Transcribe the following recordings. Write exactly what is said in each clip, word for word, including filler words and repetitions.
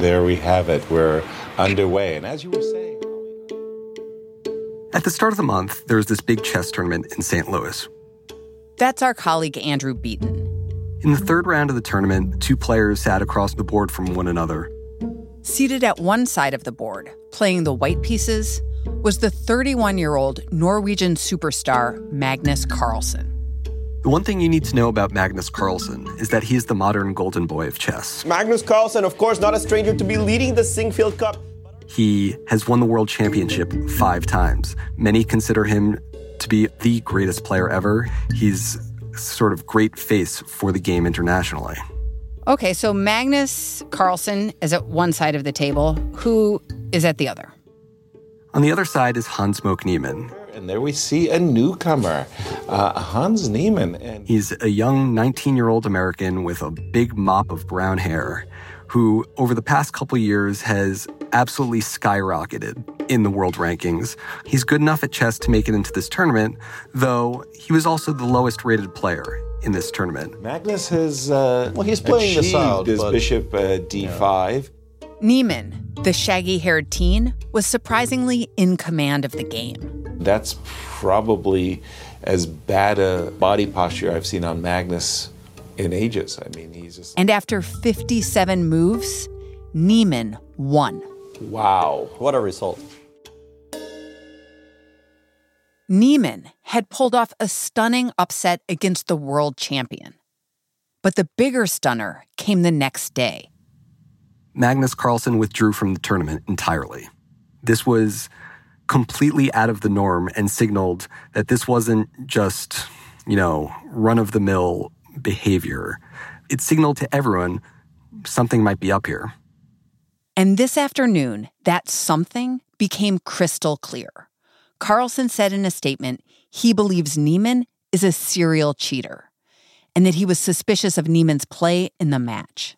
there we have it. We're underway. And as you were saying... At the start of the month, there was this big chess tournament in Saint Louis. That's our colleague Andrew Beaton. In the third round of the tournament, two players sat across the board from one another. Seated at one side of the board, playing the white pieces, was the thirty-one-year-old Norwegian superstar Magnus Carlsen. The one thing you need to know about Magnus Carlsen is that he's the modern golden boy of chess. Magnus Carlsen, of course, not a stranger to be leading the Sinquefield Cup. He has won the world championship five times. Many consider him to be the greatest player ever. He's sort of great face for the game internationally. Okay, so Magnus Carlsen is at one side of the table. Who is at the other? On the other side is Hans-Moke Niemann. And there we see a newcomer, uh, Hans Niemann. And he's a young nineteen-year-old American with a big mop of brown hair who, over the past couple years, has absolutely skyrocketed in the world rankings. He's good enough at chess to make it into this tournament, though he was also the lowest-rated player in this tournament. Magnus has uh, well, he's playing achieved this out, his but... bishop uh, d five. Yeah. Niemann, the shaggy-haired teen, was surprisingly in command of the game. That's probably as bad a body posture I've seen on Magnus in ages. I mean, he's just... And after fifty-seven moves, Niemann won. Wow. What a result. Niemann had pulled off a stunning upset against the world champion. But the bigger stunner came the next day. Magnus Carlsen withdrew from the tournament entirely. This was completely out of the norm and signaled that this wasn't just, you know, run-of-the-mill behavior. It signaled to everyone something might be up here. And this afternoon, that something became crystal clear. Carlsen said in a statement he believes Niemann is a serial cheater and that he was suspicious of Niemann's play in the match.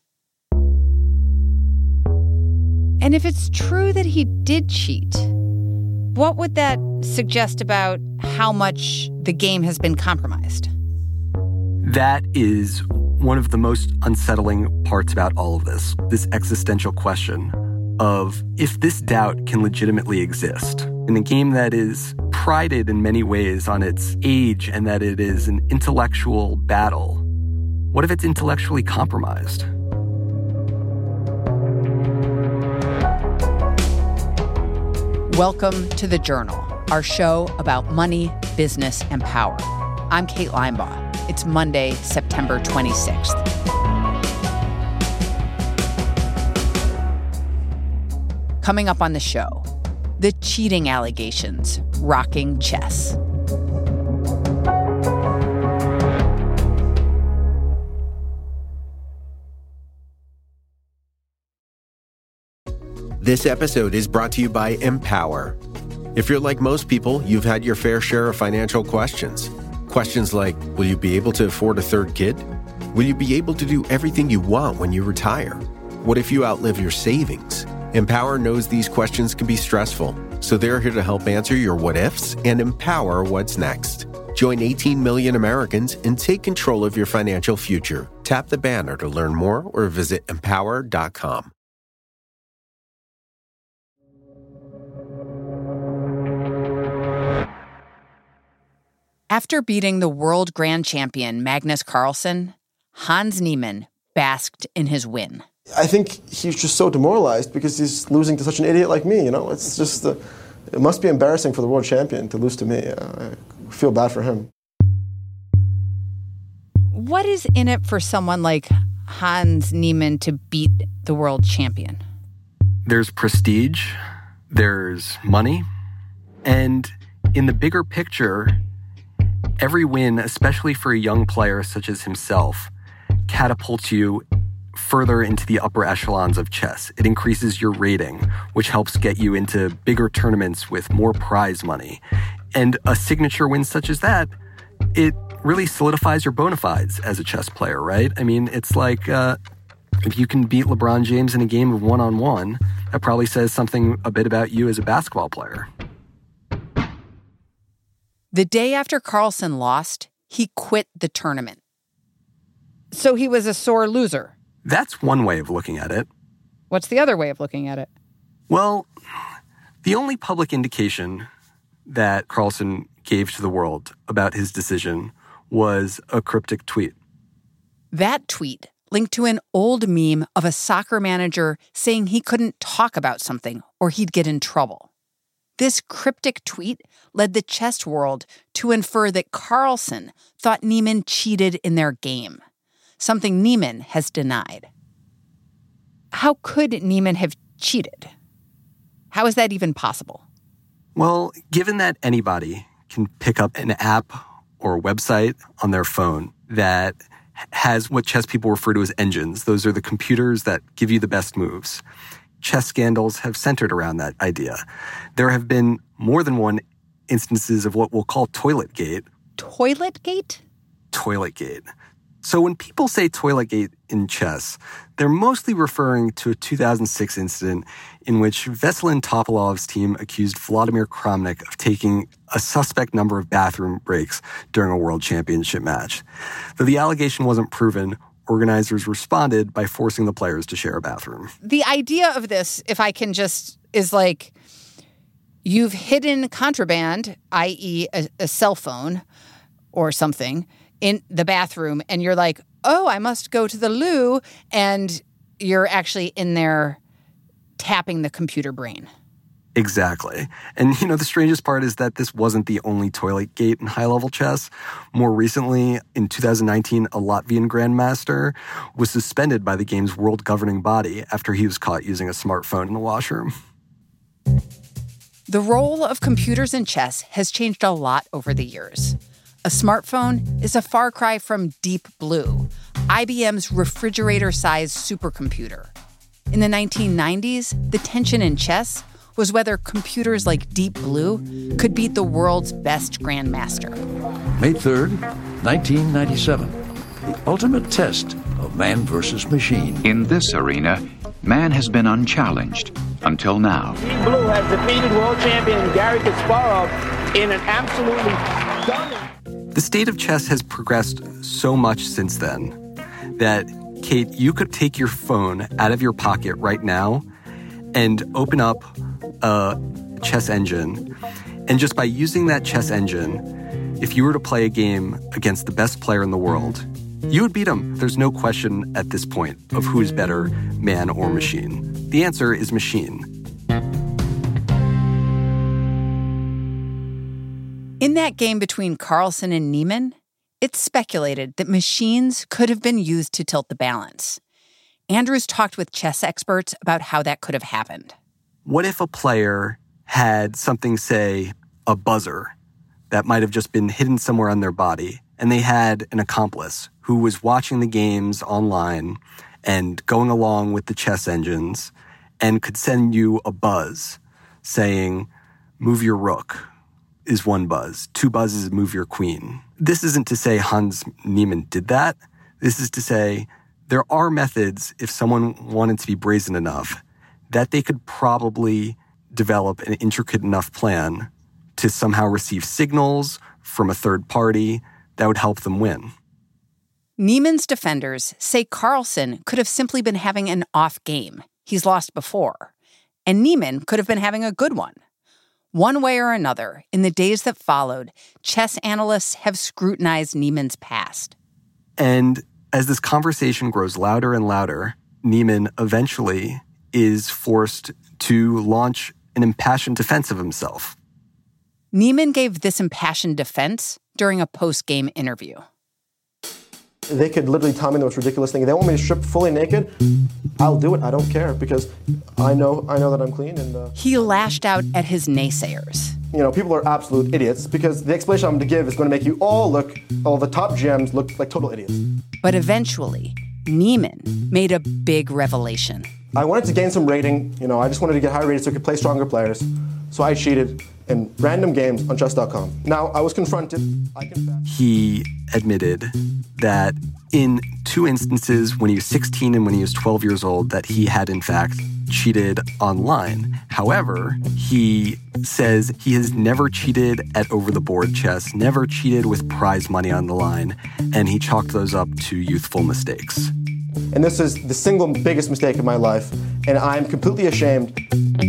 And if it's true that he did cheat, what would that suggest about how much the game has been compromised? That is one of the most unsettling parts about all of this, this existential question of if this doubt can legitimately exist in a game that is prided in many ways on its age and that it is an intellectual battle. What if it's intellectually compromised? Welcome to The Journal, our show about money, business, and power. I'm Kate Linebaugh. It's Monday, September twenty-sixth. Coming up on the show, the cheating allegations rocking chess. This episode is brought to you by Empower. If you're like most people, you've had your fair share of financial questions. Questions like, will you be able to afford a third kid? Will you be able to do everything you want when you retire? What if you outlive your savings? Empower knows these questions can be stressful, so they're here to help answer your what-ifs and empower what's next. Join eighteen million Americans and take control of your financial future. Tap the banner to learn more or visit empower dot com. After beating the world grand champion Magnus Carlsen, Hans Niemann basked in his win. I think he's just so demoralized because he's losing to such an idiot like me, you know? It's just, uh, it must be embarrassing for the world champion to lose to me. Uh, I feel bad for him. What is in it for someone like Hans Niemann to beat the world champion? There's prestige, there's money, and in the bigger picture, every win, especially for a young player such as himself, catapults you further into the upper echelons of chess. It increases your rating, which helps get you into bigger tournaments with more prize money. And a signature win such as that, it really solidifies your bona fides as a chess player, right? I mean, it's like uh, if you can beat LeBron James in a game of one-on-one, that probably says something a bit about you as a basketball player. The day after Carlsen lost, he quit the tournament. So he was a sore loser. That's one way of looking at it. What's the other way of looking at it? Well, the only public indication that Carlsen gave to the world about his decision was a cryptic tweet. That tweet linked to an old meme of a soccer manager saying he couldn't talk about something or he'd get in trouble. This cryptic tweet led the chess world to infer that Carlsen thought Niemann cheated in their game, something Niemann has denied. How could Niemann have cheated? How is that even possible? Well, given that anybody can pick up an app or a website on their phone that has what chess people refer to as engines. Those are the computers that give you the best moves. Chess scandals have centered around that idea. There have been more than one instances of what we'll call Toiletgate. Toiletgate? Toiletgate. So when people say Toiletgate in chess, they're mostly referring to a two thousand six incident in which Veselin Topolov's team accused Vladimir Kramnik of taking a suspect number of bathroom breaks during a world championship match. Though the allegation wasn't proven, organizers responded by forcing the players to share a bathroom. The idea of this, if I can just, is like you've hidden contraband, that is a, a cell phone or something, in the bathroom, and you're like, oh, I must go to the loo, and you're actually in there tapping the computer brain. Exactly. And, you know, the strangest part is that this wasn't the only Toiletgate in high-level chess. More recently, in two thousand nineteen, a Latvian grandmaster was suspended by the game's world governing body after he was caught using a smartphone in the washroom. The role of computers in chess has changed a lot over the years. A smartphone is a far cry from Deep Blue, I B M's refrigerator-sized supercomputer. In the nineteen nineties, the tension in chess was whether computers like Deep Blue could beat the world's best grandmaster. May third, nineteen ninety-seven, the ultimate test of man versus machine. In this arena, man has been unchallenged until now. Deep Blue has defeated world champion Garry Kasparov in an absolutely stunning... The state of chess has progressed so much since then that, Kate, you could take your phone out of your pocket right now and open up a chess engine. And just by using that chess engine, if you were to play a game against the best player in the world, you would beat him. There's no question at this point of who is better, man or machine. The answer is machine. In that game between Carlsen and Niemann, it's speculated that machines could have been used to tilt the balance. Andrews talked with chess experts about how that could have happened. What if a player had something, say, a buzzer that might have just been hidden somewhere on their body, and they had an accomplice who was watching the games online and going along with the chess engines and could send you a buzz saying, move your rook is one buzz. Two buzzes, move your queen. This isn't to say Hans Niemann did that. This is to say there are methods, if someone wanted to be brazen enough, that they could probably develop an intricate enough plan to somehow receive signals from a third party that would help them win. Niemann's defenders say Carlsen could have simply been having an off game. He's lost before. And Niemann could have been having a good one. One way or another, in the days that followed, chess analysts have scrutinized Niemann's past. And as this conversation grows louder and louder, Niemann eventually is forced to launch an impassioned defense of himself. Niemann gave this impassioned defense during a post-game interview. They could literally tell me the most ridiculous thing. If they want me to strip fully naked, I'll do it. I don't care because I know I know that I'm clean. And uh, he lashed out at his naysayers. You know, people are absolute idiots because the explanation I'm going to give is going to make you all look, all the top G Ms look like total idiots. But eventually, Niemann made a big revelation. I wanted to gain some rating. You know, I just wanted to get high rated so I could play stronger players. So I cheated in random games on chess dot com. Now, I was confronted. I confessed. He admitted that in two instances, when he was sixteen and when he was twelve years old, that he had, in fact, cheated online. However, he says he has never cheated at over-the-board chess, never cheated with prize money on the line, and he chalked those up to youthful mistakes. And this is the single biggest mistake of my life. and I'm completely ashamed.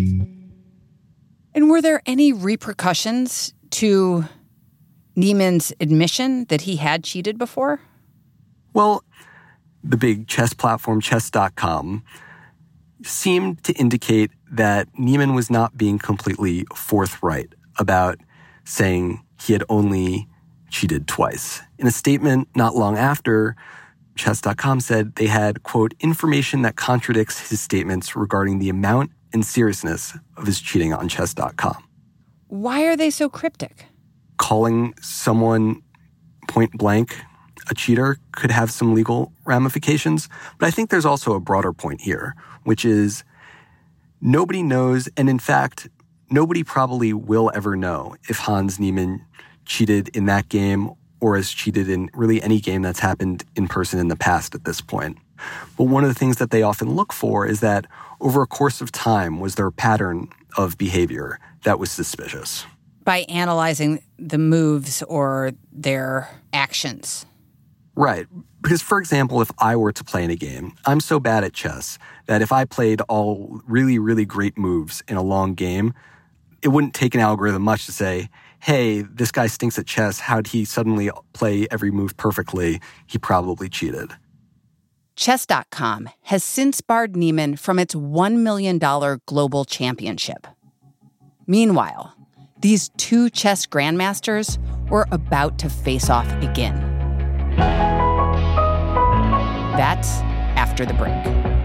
And were there any repercussions to Niemann's admission that he had cheated before? Well, the big chess platform chess dot com seemed to indicate that Niemann was not being completely forthright about saying he had only cheated twice. In a statement not long after, chess dot com said they had, quote, information that contradicts his statements regarding the amount and seriousness of his cheating on chess dot com. Why are they so cryptic? Calling someone point blank a cheater could have some legal ramifications, but I think there's also a broader point here, which is nobody knows, and in fact, nobody probably will ever know if Hans Niemann cheated in that game or has cheated in really any game that's happened in person in the past at this point. But one of the things that they often look for is that over a course of time, was there a pattern of behavior that was suspicious? By analyzing the moves or their actions. Right. Because, for example, if I were to play in a game, I'm so bad at chess that if I played all really, really great moves in a long game, it wouldn't take an algorithm much to say, hey, this guy stinks at chess. How'd he suddenly play every move perfectly? He probably cheated. chess dot com has since barred Niemann from its one million dollars global championship. Meanwhile, these two chess grandmasters were about to face off again. That's after the break.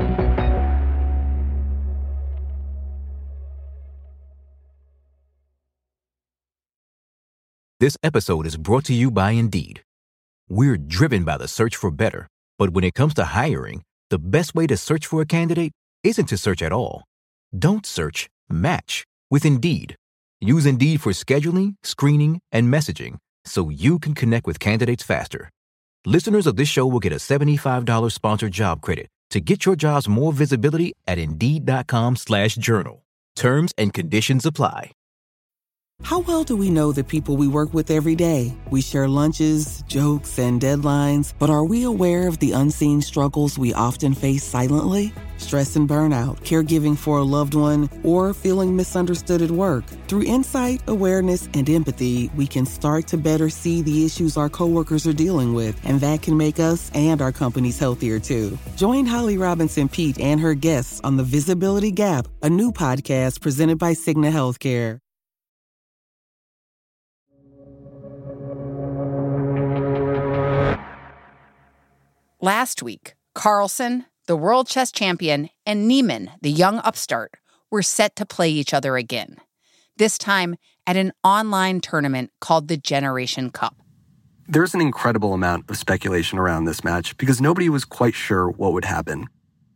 This episode is brought to you by Indeed. We're driven by the search for better, but when it comes to hiring, the best way to search for a candidate isn't to search at all. Don't search, match with Indeed. Use Indeed for scheduling, screening, and messaging so you can connect with candidates faster. Listeners of this show will get a seventy-five dollars sponsored job credit to get your jobs more visibility at Indeed.com slash journal. Terms and conditions apply. How well do we know the people we work with every day? We share lunches, jokes, and deadlines, but are we aware of the unseen struggles we often face silently? Stress and burnout, caregiving for a loved one, or feeling misunderstood at work. Through insight, awareness, and empathy, we can start to better see the issues our coworkers are dealing with, and that can make us and our companies healthier too. Join Holly Robinson Peete and her guests on The Visibility Gap, a new podcast presented by Cigna Healthcare. Last week, Carlsen, the world chess champion, and Niemann, the young upstart, were set to play each other again, this time at an online tournament called the Generation Cup. There's an incredible amount of speculation around this match because nobody was quite sure what would happen.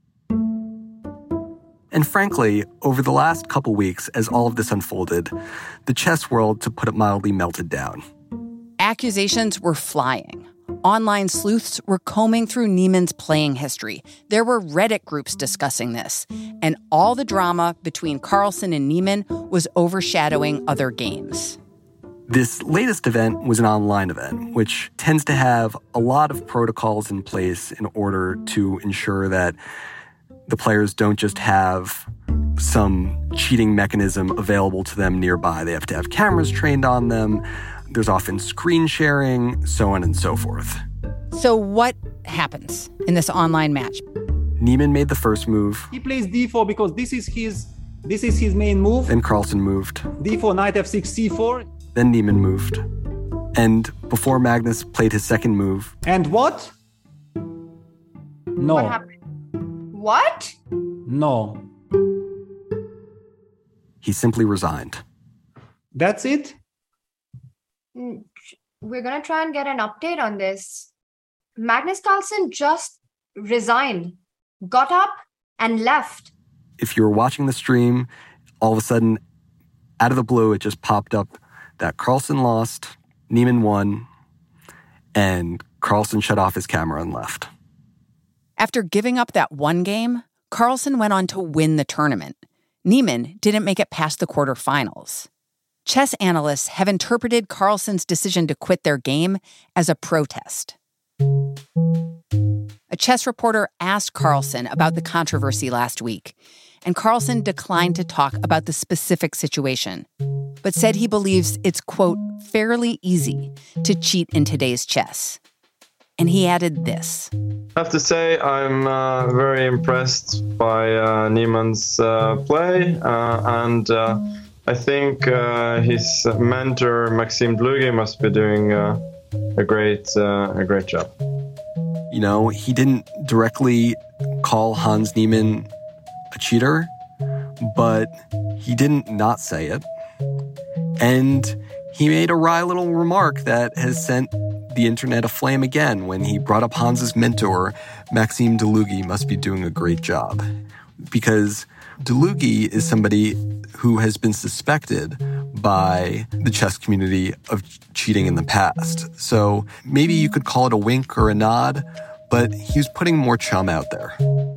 And frankly, over the last couple weeks, as all of this unfolded, the chess world, to put it mildly, melted down. Accusations were flying. Online sleuths were combing through Niemann's playing history. There were Reddit groups discussing this. And all the drama between Carlsen and Niemann was overshadowing other games. This latest event was an online event, which tends to have a lot of protocols in place in order to ensure that the players don't just have some cheating mechanism available to them nearby. They have to have cameras trained on them. There's often screen sharing, so on and so forth. So what happens in this online match? Niemann made the first move. He plays d four because this is his this is his main move. Then Carlsen moved. d four, knight f six, c four. Then Niemann moved. And before Magnus played his second move. And what? No. What happened? What? No. He simply resigned. That's it? We're going to try and get an update on this. Magnus Carlsen just resigned, got up, and left. If you were watching the stream, all of a sudden, out of the blue, it just popped up that Carlsen lost, Niemann won, and Carlsen shut off his camera and left. After giving up that one game, Carlsen went on to win the tournament. Niemann didn't make it past the quarterfinals. Chess analysts have interpreted Carlsen's decision to quit their game as a protest. A chess reporter asked Carlsen about the controversy last week, and Carlsen declined to talk about the specific situation, but said he believes it's, quote, fairly easy to cheat in today's chess. And he added this. I have to say I'm uh, very impressed by uh, Niemann's uh, play, uh, and uh, I think uh, his mentor Maxime Dlugy must be doing uh, a great uh, a great job. You know, he didn't directly call Hans Niemann a cheater, but he didn't not say it. And he made a wry little remark that has sent the internet aflame again when he brought up Hans's mentor, Maxime Dlugy, must be doing a great job. Because Dlugy is somebody who has been suspected by the chess community of cheating in the past. So maybe you could call it a wink or a nod, but he was putting more chum out there.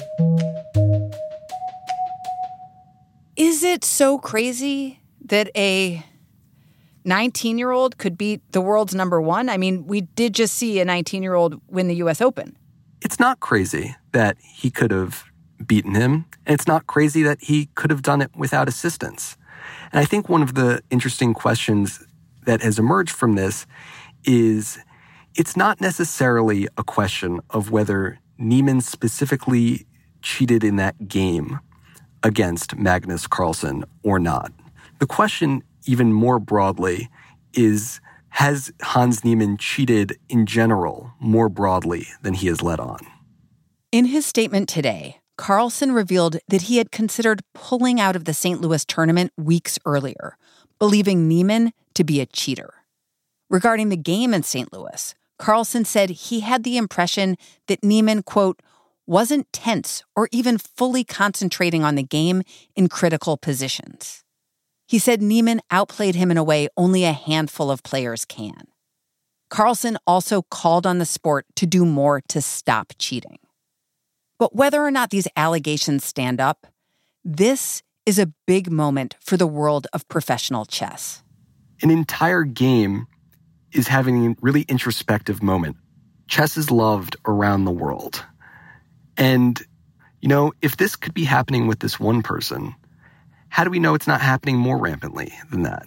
Is it so crazy that a nineteen-year-old could beat the world's number one? I mean, we did just see a nineteen-year-old win the U S Open. It's not crazy that he could have beaten him, and it's not crazy that he could have done it without assistance. And I think one of the interesting questions that has emerged from this is it's not necessarily a question of whether Niemann specifically cheated in that game against Magnus Carlsen or not. The question, even more broadly, is has Hans Niemann cheated in general more broadly than he has let on? In his statement today, Carlsen revealed that he had considered pulling out of the Saint Louis tournament weeks earlier, believing Niemann to be a cheater. Regarding the game in Saint Louis, Carlsen said he had the impression that Niemann, quote, wasn't tense or even fully concentrating on the game in critical positions. He said Niemann outplayed him in a way only a handful of players can. Carlsen also called on the sport to do more to stop cheating. But whether or not these allegations stand up, this is a big moment for the world of professional chess. An entire game is having a really introspective moment. Chess is loved around the world. And, you know, if this could be happening with this one person, how do we know it's not happening more rampantly than that?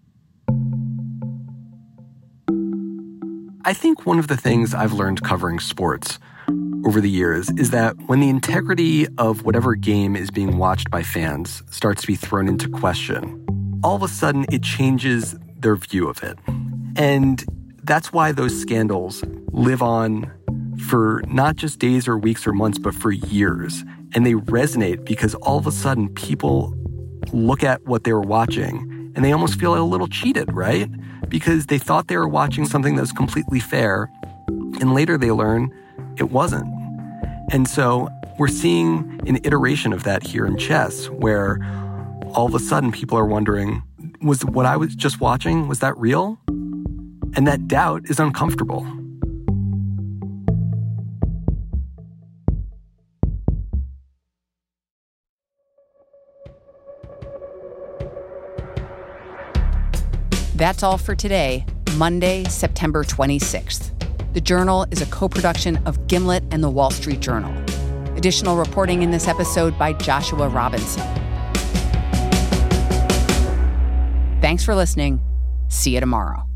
I think one of the things I've learned covering sports over the years is that when the integrity of whatever game is being watched by fans starts to be thrown into question, all of a sudden it changes their view of it. And that's why those scandals live on for not just days or weeks or months, but for years. And they resonate because all of a sudden people look at what they were watching and they almost feel a little cheated, right? Because they thought they were watching something that was completely fair, and later they learn it wasn't. And so we're seeing an iteration of that here in chess, where all of a sudden people are wondering, was what I was just watching, was that real? And that doubt is uncomfortable. That's all for today, Monday, September twenty-sixth. The Journal is a co-production of Gimlet and The Wall Street Journal. Additional reporting in this episode by Joshua Robinson. Thanks for listening. See you tomorrow.